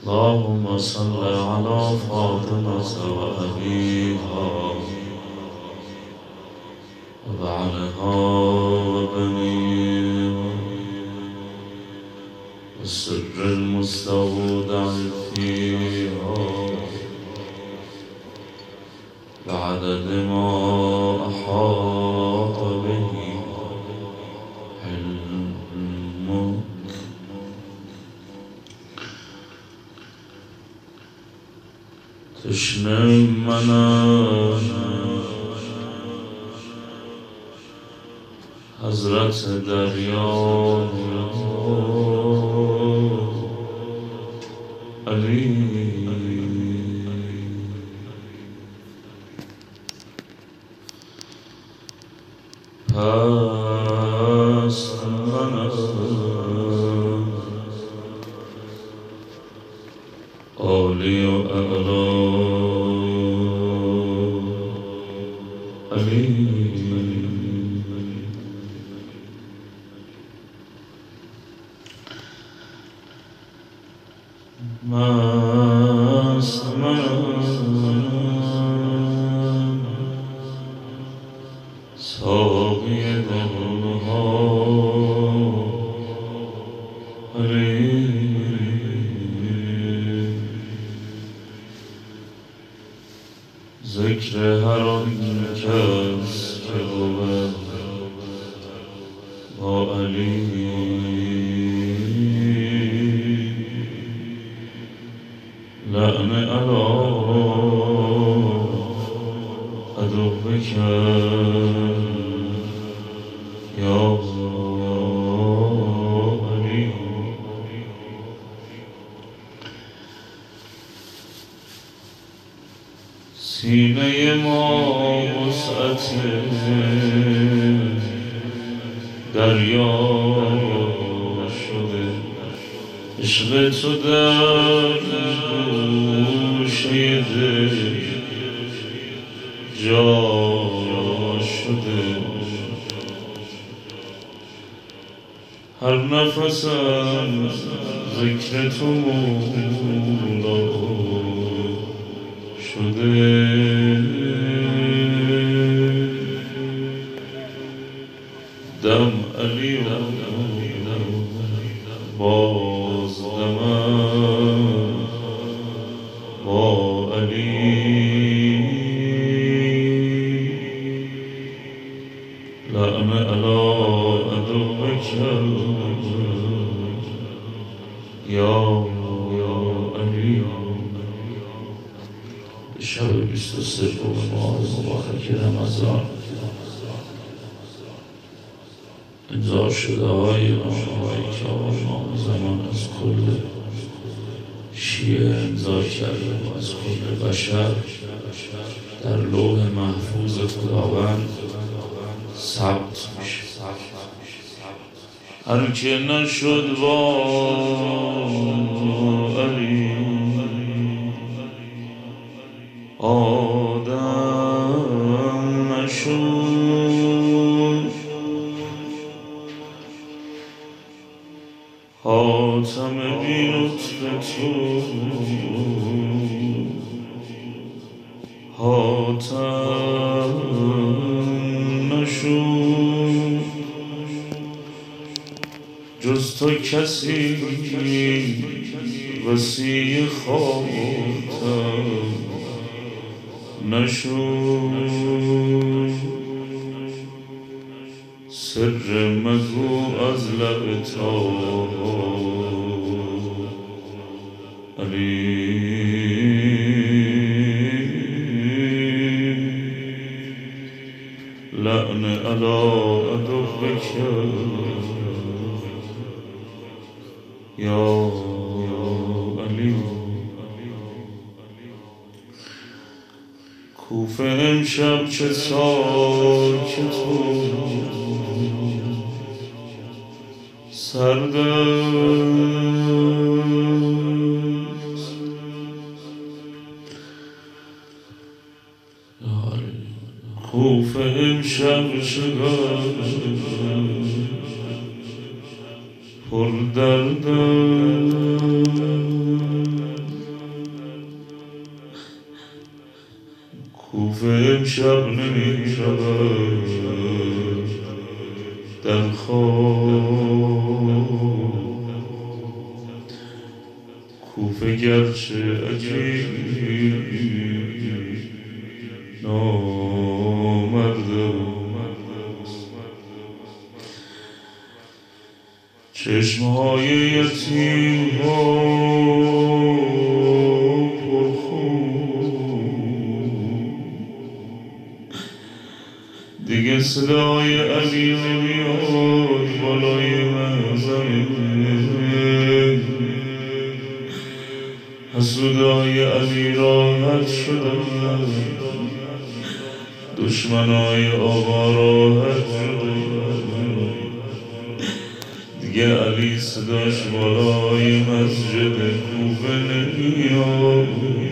اللهم صل على فاطمة وأبيها وبعلها وبنيها والسر المستودع فيها بعدد ما أحاط به علمك. تشنه منم حضرت دریا علی پس منم عالی و اعلا علی مست منم ساقی دلها علی ذکر هر آن کس که بود با علی لعن علی عدوک یا علی. سینه ما وسعت دریا شده، عشق تو در گوشه دل جا شده. هر نفسم ذکر تو مولا شده. دم علی و باز دمم با علی لعن علی عدوک یا علی. شب 23 ماه مبارک رمضان امضا شده های نامه‌هایی که امام زمان از کل شیعه امضا کرده و از کل بشر در لوح محفوظ خداوند ثبت میشه. هر که نشد با علی آدم نشد. حاتم بی لطف تو حاتم نشد. جز تو کسی وصی خاتم نشد. سر مگو از لب تا علی لعن علی عدوک یا علی. کوفه امشب چه ساکت و سرد است. کوفه امشب چقدر پر درد است. کوفه امشب نمی شود در خواب، کوفه گرچه عجیب نامرد است، چشمهای یتیم ها دیگه صدای علی نمیاد بالای منظره، حسودای علی راحت شدن، دشمنای آقا راحت شدن، دیگه علی صداش بالای مسجد کوفه نمیاد.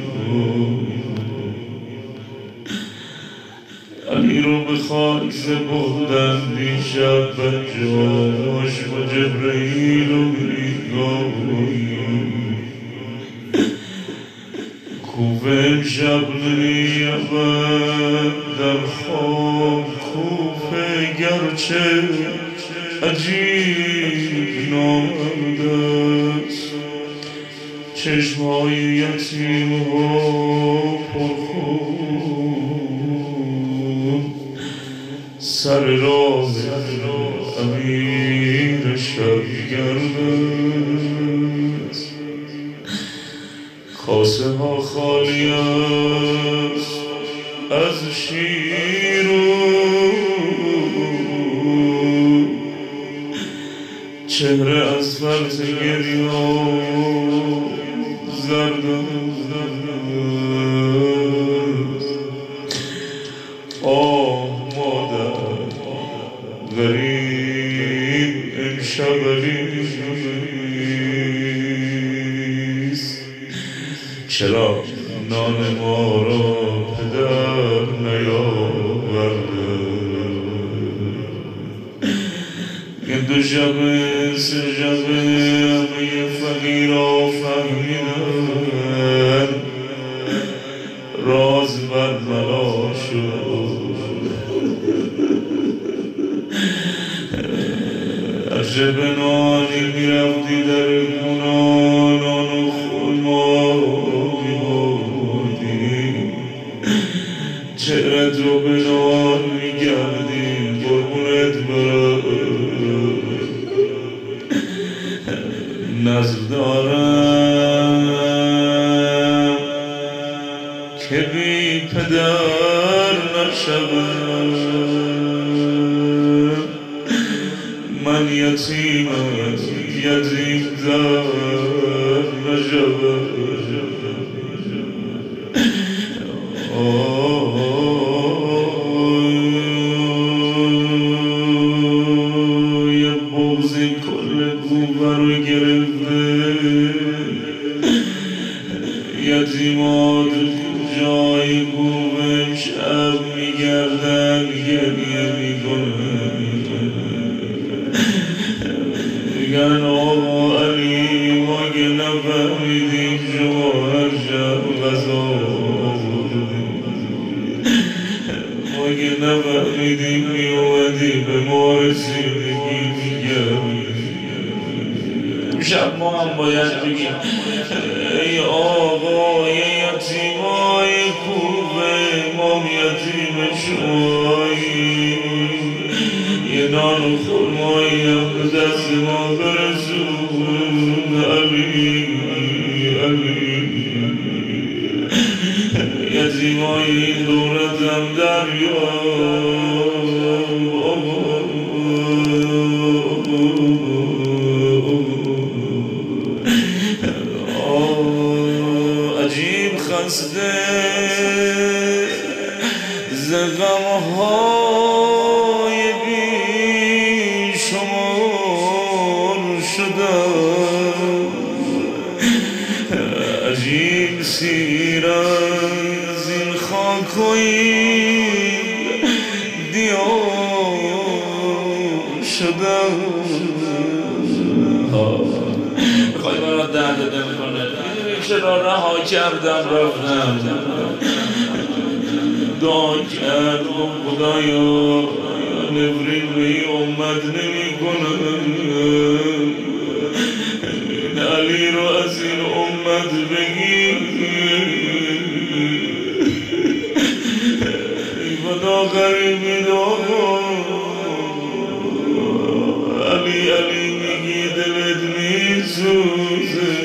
علی رو به خاکزه بردن دیشب بچه‌هاش با جبرئیل و میکائیل، کوفه امشب نمی‌یابد در خواب، کوفه گرچه عجیب نامرد است، چشم‌های یتیم‌ها پرخون، سر راه امیر شبگرد است، کاسه ها خالی است از شیر و چهره از فرط گریان زرد است. آه مادر غریب امشب علیست، چرا نان ما را پدر نیاورده؟ یه دو شبه سه شبه همه فقیرها فهمیدن راز برملا شد. عجب نانی میرفتی در خونه، نان و خورما میبردی، چهرت رو به نان میگردی، قربونت برم. نظر دارم که بی پدر نشوم، من یتیمم یتیم در نشوم. یه بغضی کل کوفه رو گرفته، یتیمات جای کوفه امشب میگردن گریه میکنن، میگن آقا علی ما که نفهمیدیم شما هر شب غذا آوردیم، ما که نفهمیدیم میومدی به ما رسیدگی میگردیم. شب ما هم باید بگیم ای آقای یتیمای کوفه، ما یتیم شماییم، یه نان و خرمایی هم به دست ما برسون. علی علی یتیمای این دورتم دریا، عجیب خسته ز غمهای بی شمار شدم، عجیب سیر از این خاک و این دیار شدم. میخوای برات درد دل کنه، میدونی چرا رها کردم رفتم؟ دعا کرد و خدایا نفرین به این امت نمی کنم، علی رو از این امت بگیر، خدا غریبی دعا علی علی میگی دلت میسوزه،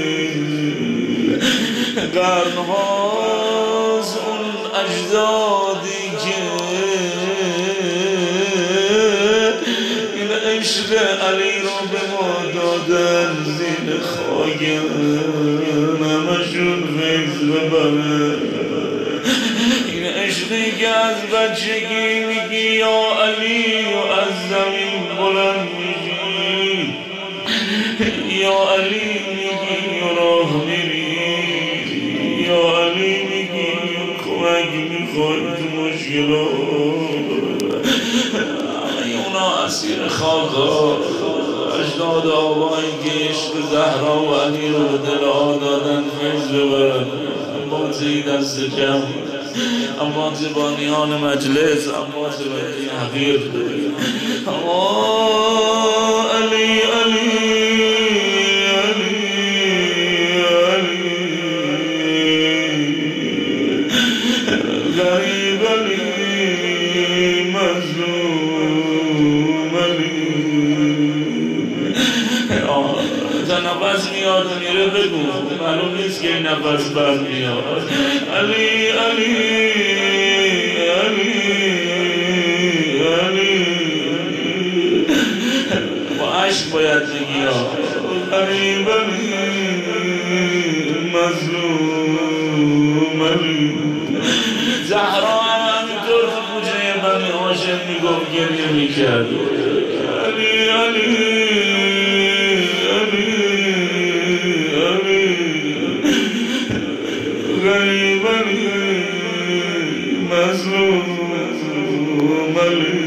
قرنهاست اون اجدادی که این عشق علی رو به ما دادن، زیر خاگم همشون فیض ببره. این عشقی که از بچگی میگی یا علی و از زمین بلند میشی، یا علی میگی و راه میری، یا علی میگی کمک میخوای تو مشکلات. اونا اسیر خاکا اجداد آبایی که عشق زهرا و علی رو به دل ها دادن فیض ببرن. امات دست کم، امات بانیان مجلس، امات بانیان حقیر، علی علی غریب علی مظلوم علی. تا نفس میاد و میره بگو، معلوم نیست که این نفس بر میاد. علی علی علی علی با عشق باید بگی غریب علی مظلوم علی. زهرا هم همینطور تو کوچه بنی هاشم میگفت، گریه میکرد علی علی علی علی غریب علی مظلوم علی.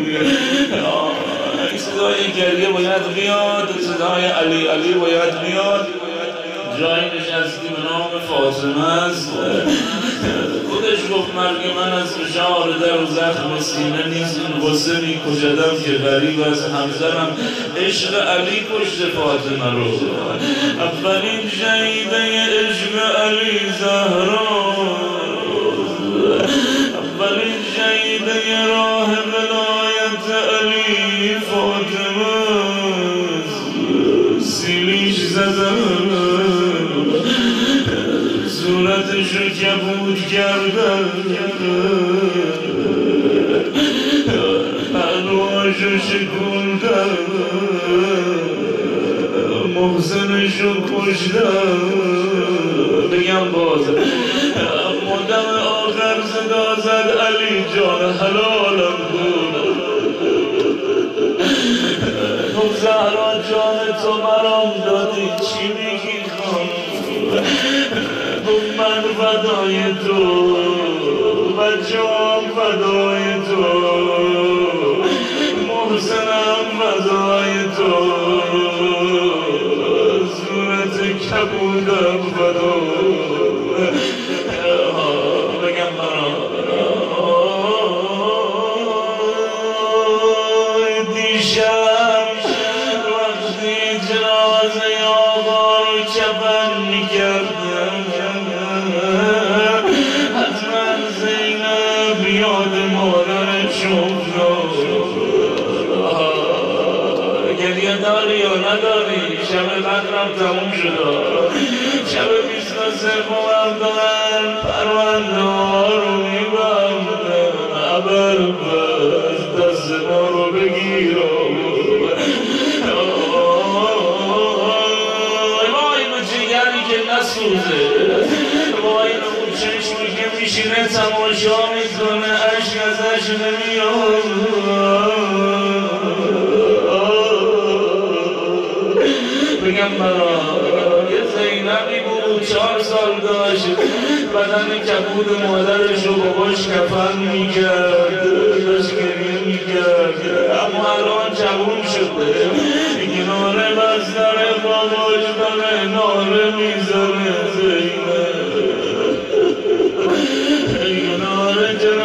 صدای گریه باید بیاد، صدای علی علی باید بیاد. جایی نشستی به نام فاطمه است، خودش گفت مرگ من از فشار در و زخم سینه نیست، این غصه می کشدم که غریب از همسرم عشق علی کشت فاطمه رو. اولین شهیده عشق علی زهرا، اولین شهیده راه ولایت علی فاطمه، سیلیش زدم صورتشو کبود کردن، پهلوهاشو شکوندن، محسنشو کشتن. بگم باز مدام آخر صدا زد علی جان حلالم بود. گفت زهرا جان تو مرام دادی چی میگی خان؟ من فدای تو، بچه‌ام فدای تو، محسنم فدای تو، صورت کبودم فدا. بگم دیشب وقتی جنازه آقا رو کفن میکردم، یاد مادرت شد. گریه داری یا نداری؟ شب قدرم تموم شد، شب 23 مردن پرونده ها رو میبندن، عبر بس دست ما رو بگیر. وای به جگری که نسوزه، وای به اون چشمی که میشینه تماشا میکنه عشق ازش نمیاد. بگم برا یه زینبی بود 4 سال داشت، بدن کبود مادرش رو باباش کفن میکرد، داشت گریه میکرد، اما الان جوون شده کنار بستر باباش داره ناله میزنه. زینب کنار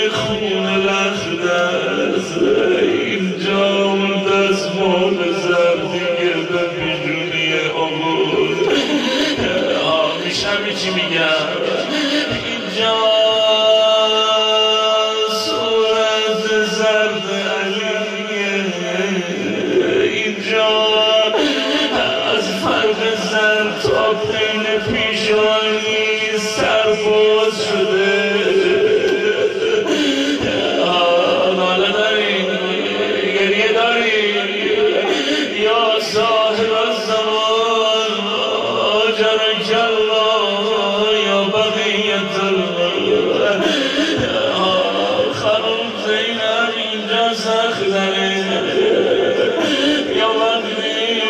خون لخت اینجا اون دستمال زردی گرده پیشونی آمود میشم چی میگم اینجا صورت زرد علیه اینجا از فرق زرد تا پین پیشانی سرباز شده ناله داریم گریه داریم یا صاحب الزمان جرک الله یا بقیت الله خانم زینب اینجا سخت داره یا وقتی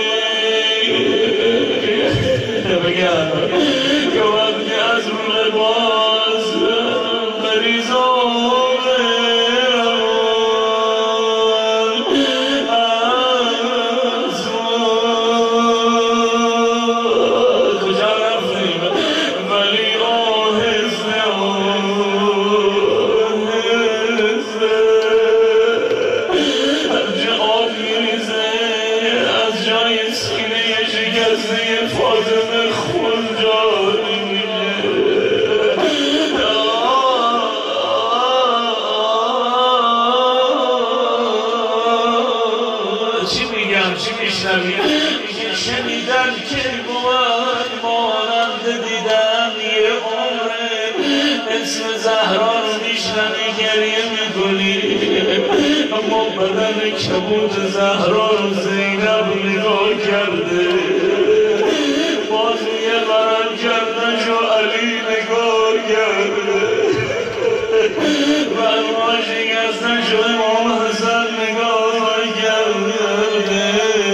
بگم یا وقتی از رو لباس مریضان شنیدن که بود مانند دیدن یه عمره اسم زهرا رو میشنوی گریه میکنی اما بدن کبود زهرا رو زینب نگاه کرده بازوی برم کردنش و علی نگاه کرده و ما شکستنش و امام حسن نگاه کرده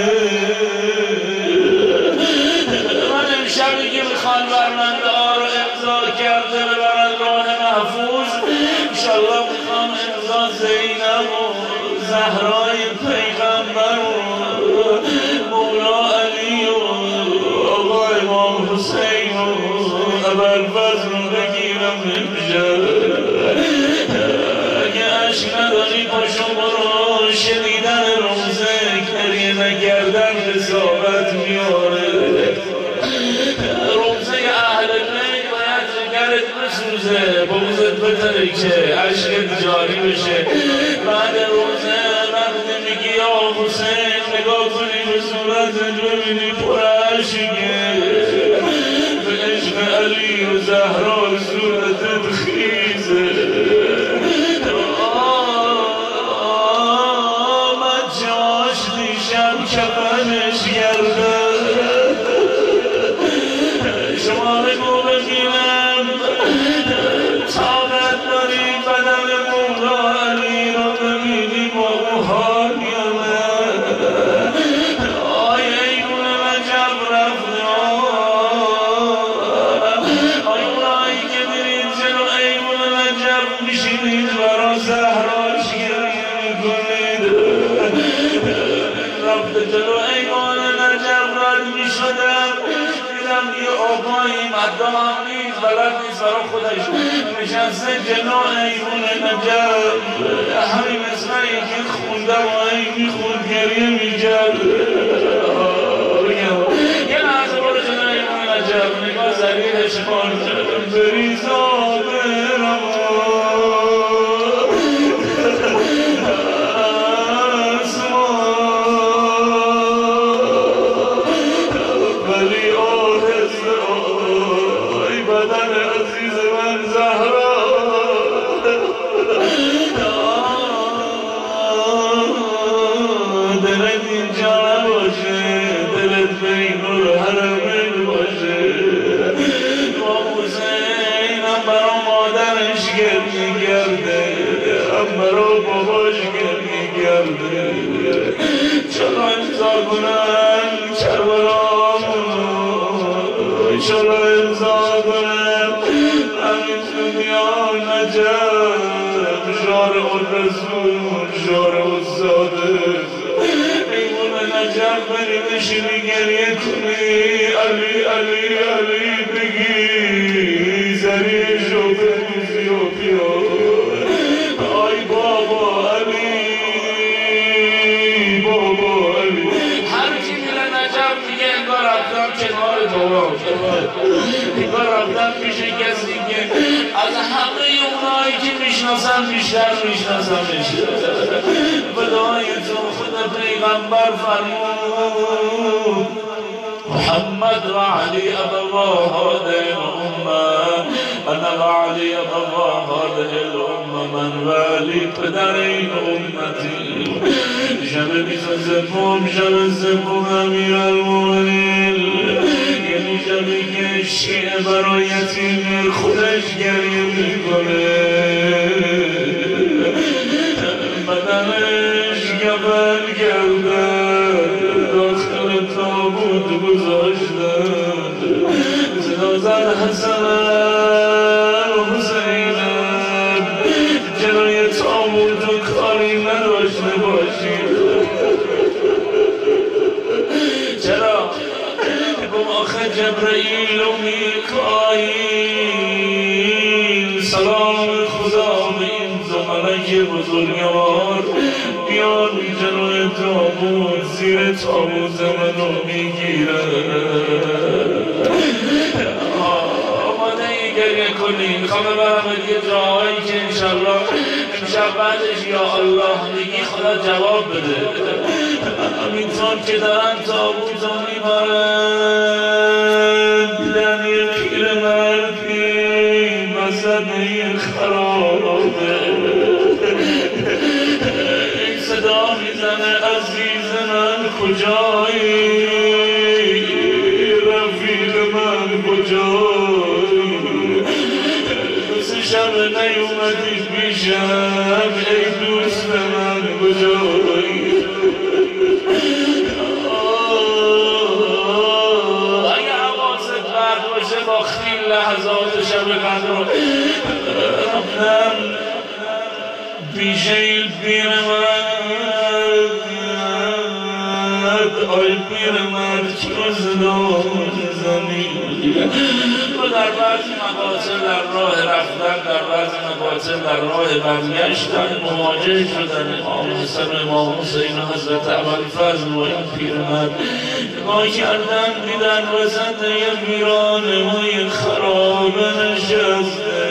شبی که میخوان برنده ها رو امضا کرده ببرن راه محفوظ انشالله میخوام امضا زینب و زهرای پیغمبر و مولا علی و آقا امام حسین و ابوالفضل رو بگیرم امشب اگه عشق نداری پاشو برو شنیدن روزه گریه نکردن رسالت میاره بسوزه بغضت بترکه عشقت جاری بشه بعد روزه وقتی میگی یا حسین نگاه کنی به صورتت ببینی پر عشقه به عشق علی و زهرا صورتت خیزه من جاش دیشم کفنش گرده شما بگو بگیرم طاقت داری بدن مولا علی رو ببینی با موها میامد آی ایمون نجب رفته آی اونایی که میرید جلو ایمون نجب میشینید برا زهراش گریه میکنید رفته جلو ایمون نجب رد میشدم دیدم یه آقایی مدام هم نیست بلد نیست برا خودش نشسته جلو ایمون نجب همین اسمایی که خوندم و این میخوند گریه میکرد یه لحظه برو جلو ایمون نجب نگاه زریرش کن بریزا برم برو باباش گریه کرده چرا امضا کنم کربلامون چرا امضا کنم همین دنیا نجب شارع الرسول شارع الصادق ایمون نجب بری بشینی گریه کنی علی علی علی بگی زریشو بگوزی و بیار من بیشتر میشناسمش. بدای تو خود پیغمبر فرمود محمد و علی ابوا هذه الامه، انا و علی ابوا هذه الامه، من و علی پدر این امتی. شب 23 شب سوم امیرالمومنین، یعنی شبی که شیعه برای یتیم خودش گریه میکنه، بدنش گبر گردن داخل تابوت گذاشتن، صدا زد حسن و حسینم جلوی تابوت و کاری نداشته باشید. چرا؟ گم آخه جبرئیل و میکائیل سلام خدا به این دو ملک بزرگوار بیان جلوی تابوت، زیر تابوت منو میگیرن. آماده ای گریه کنی؟ میخوام ببرمت یه جاهایی که انشالله امشب بعدش یا الله میگی خدا جواب بده. همینطور که دارن تابوت رو میبرن دیدن یه پیرمردی وسط این خرابه این صدا میزنه عزیز من کجایی، رفیق من کجایی، دوست شب نیومدی پیشم، ای دوست من کجایی. اگه حواست برد باشه با خیل لحظات شب قدر رفتم پیش این پیرمرد، آی پیرمرد چرا صدا میزنی؟ و در بعضی مقاطع در راه رفتن، در بعضی مقاطع در راه برگشتن مواجه شدن امام حسن و امام حسین و حضرت ابوالفضل و این پیرمرد نگاه کردن دیدن وسط یه ویرانه و یه خرابه نشسته،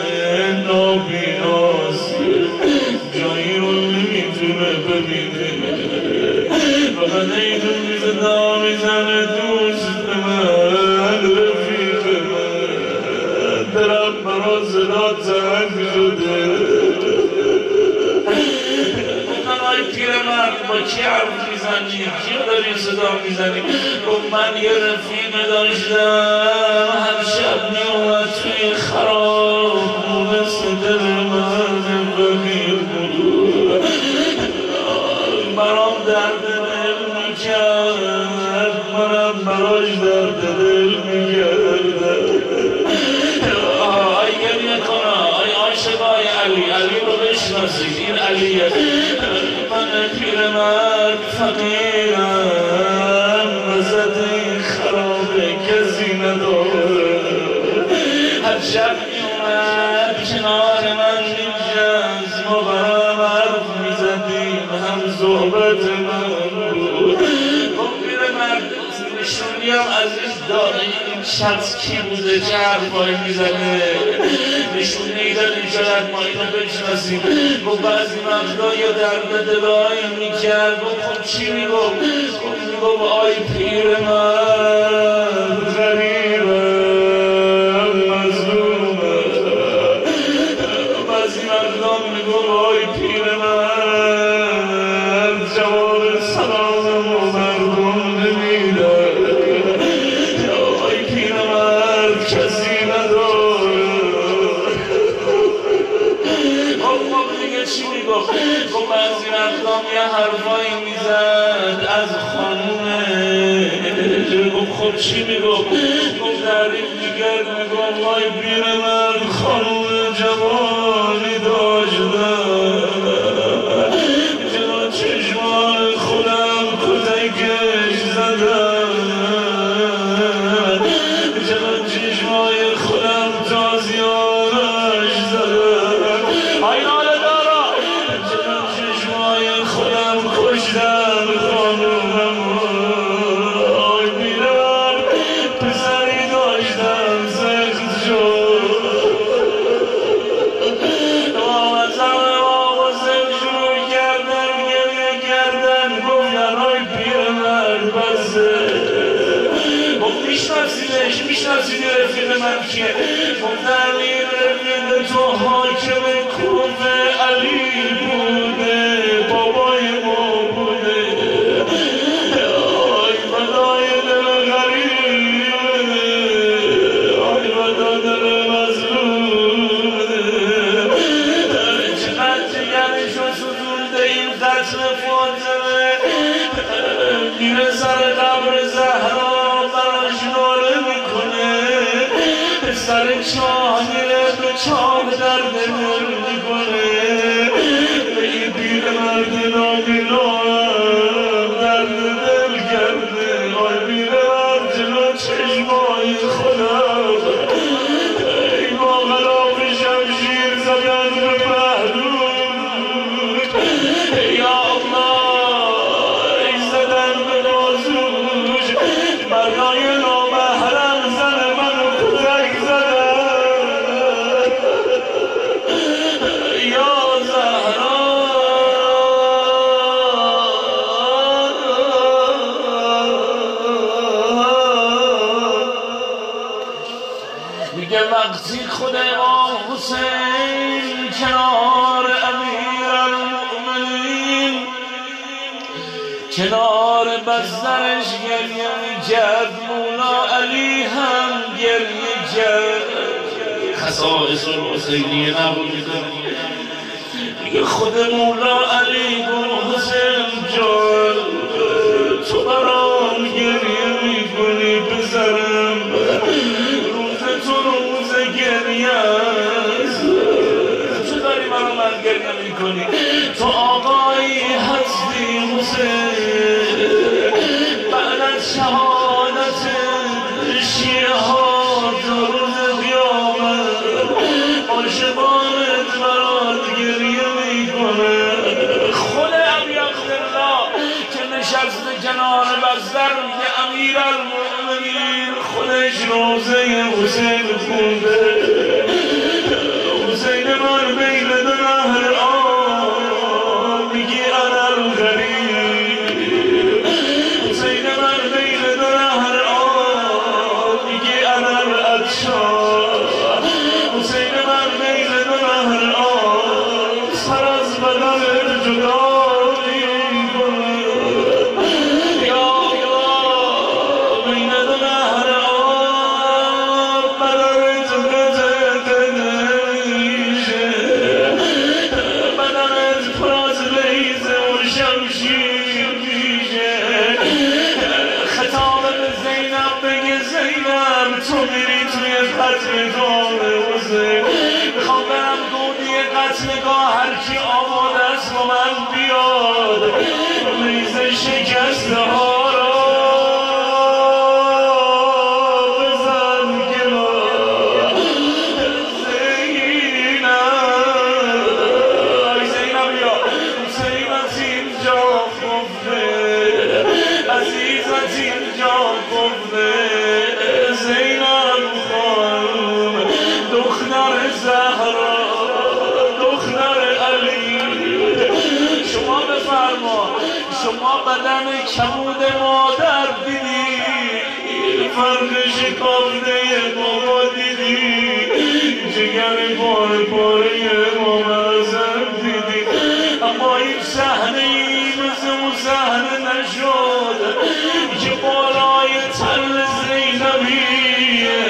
نابیناست، جایی رو نمیتونه ببینه، فقط ایدون میزده میزنه دوست من، رفیق من، درم برا صدا تنگ شده. گفتن آی پیرمرد با کی حرف میزنی؟ کی داری صدا میزنی؟ گفت من یه رفیق داشتم هر شب میومد توی خراب مثل دل من فقیر بود، برام درد دل میکرد، منم براش درد دل میکردم. آی گریه کنه، آی عاشقای علی، علی رو بشناسید، این علیه. من پیرمرد فقیرم وسط این خرابه کسی نداره، هر شب میومد کنار من میشست، ما برام حرف میزدیم، هم صحبت من بود. گفت پیرمرد نشونی هم از این داره این شخص کی بوده، چه حرفایی میزنه، نشونه ای داریم شاید ما اینو بشناسیم. گفت بعضی وقتا یا درد دلایی میکرد. گفت خب چی میگفت؟ گفت آی پیرمرد غریبم مظلومم، بعضی وقتا میگفت آی پیرمرد جواب سلامم و مردم نمیدن، آی پیرمرد کسی نداره. خب دیگه چی میگفت؟ گفت بعضی وقتا یه حرفایی میزد از خانومه. گفت خب چی میگفت؟ گفت تعریف میکرد، میگفت وای پیرمرد خانوم جوانی داشتن، جلو چشمان خودم کتکش زدن، جلو چشمای خودم تازیانش زدن، آیناله دارا جلو چشمای خودم کشتن خانومم. آی پیرمرد پسری داشتم سخت شد، کسی گرفتی به من که گفتن این تو حاکم کوفه علی بوده بابای ما بوده آی فدای دل غریبه آی فدای دل مظلومه چقدر جگرشو سوزونده این قتل فاطمه میره سر قبر زهرا براش ناله میکنه سر چاه میره به چاه درد دل میکنه به این پیر مرد نابینام درد دل کرده آی پیر مرد جلو چشمای خودم ای با غلاف شمشیر زدن به پهلوم یا الله ای زدن به بازوش مردای نامحرم زن منو کتک زدن یا زهرا میگه وقتی خود امام حسین کنار امیرالمؤمنین کنار بسترش گریه میکرد مولا علی هم گریه کرد خصائص الحسینیه نبود میگه خود مولا علی گفت حسین جان تو برام گریه میکنی پسرم روز تو روز گریه است تو داری من گریه میکنی تو آقایی هستی حسین بعد از شهادت شیعه ها تا روز قیامت عاشقانت برات گریه میکنه خود ابی عبدالله که نشسته کنار بستر که امیرالمؤمنین خودش روزه حسین خونده حسین من بین دو نهر آب میگی انا الغریب حسین من بین دو نهر آب میگی انا العطشان حسین من بین دو نهر آب سر از بدن جدا میکنه یا الله بین دو نهر آب بدن تو میشه بدنت پر از لیزه و شمشیر میشه خطاب به زینب بگه زینب تو میری توی قتلگاه حسین میخوام برم گودی قتلگاه هرکی آماده است با من بیاد لیزه شکسته ها را بزن کنار زینب ای زینب یا حسین از اینجا گفته عزیزت اینجا گفته زینب خانم دختر زهرا دختر علی شما بفرما شما بدن کبود مادر دیدی فرق شکافته بابا دیدی جگر پاره پاره مامزن دیدی اما این صحنه ای مثل اون صحنه نشد که بالای تل زینبیه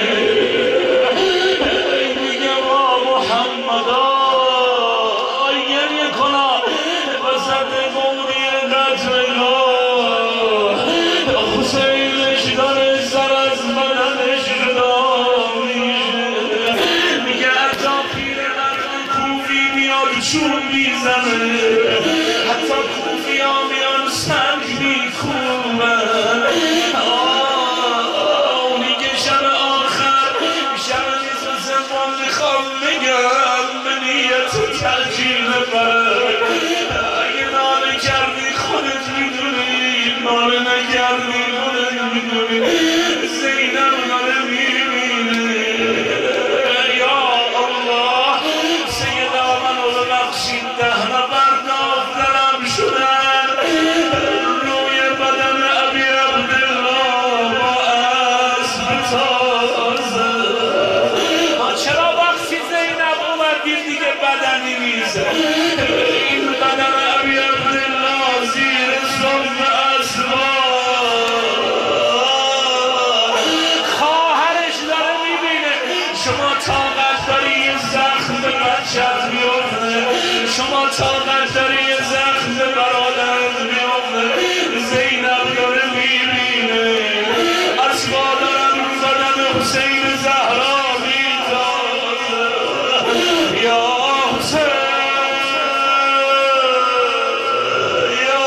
میگه با محمدا گریه کنا وسط قوری قتلگاه حسینش داره سر از بدنش جدا میشه میگه حتی پیرمرد کوفی میاد چوب میزنه حتی کوفی ها میان سنگ میکوبن میگه شب آخر شب نیست سوم میخوام بگم به نیت تلجیل بر اگه ناله کردی خودت میدونی ناله نکردی خودت میدونی زینب ناله میبینه یا الله سیدا منو ببخشید 10 نفر داغ دلم شدن روی طاقت داری یه زخم به برادرت میافته زینب داره میبینه از مادرم بدن حسین زهرا میتازه یا حسین یا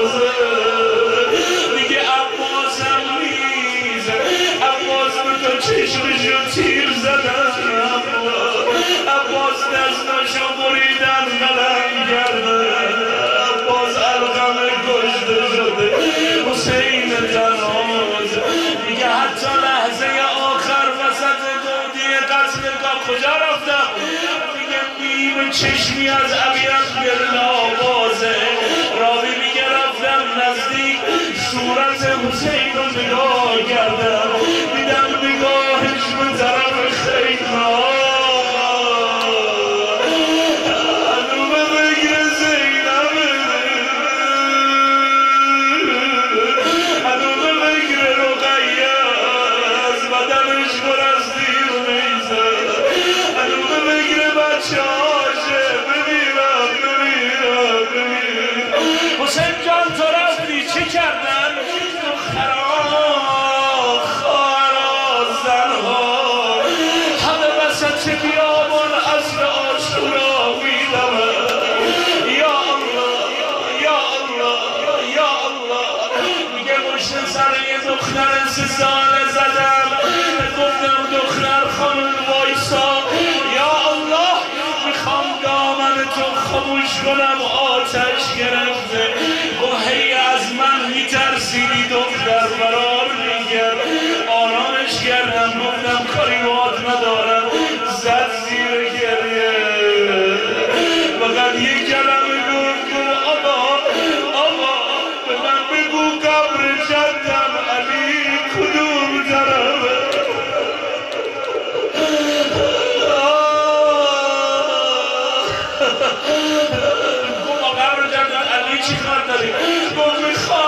حسین دیگه عباسم نیست عباسم تو چشمشو تیر زدن عباس دستاشو بریدن قلم کردن عباس علقم کشته شده حسین جناز دیگه حتی لحظه آخر وسط گودی قتلگاه کجا رفتم دیگه نیم چشمی از عبیت گردآوازه راوی میگه رفتم نزدیک صورت حسین رو نگاه کردم دیدم نگاهش به طرف خیمه حسین جان تو رفتی چی کردن؟ دختران خواهران زنها همه وسط بیابان عصر عاشورا میدمن یا الله یا الله یا الله میگه مشت سر یه دختر 3 ساله زدم گفتم دختر خانم وایسا یا الله میخوام دامن تو خاموش کنم آتش گرفته و هی از من میترسیدی دختر فرار میکرد آرامش کردم گفتم کاری باهات ندارم زد زیر گریه فقط یک کلمه گفت آقا به من بگو قبر جدم علی کدوم طرفه چی کار داری؟ گفت میخوام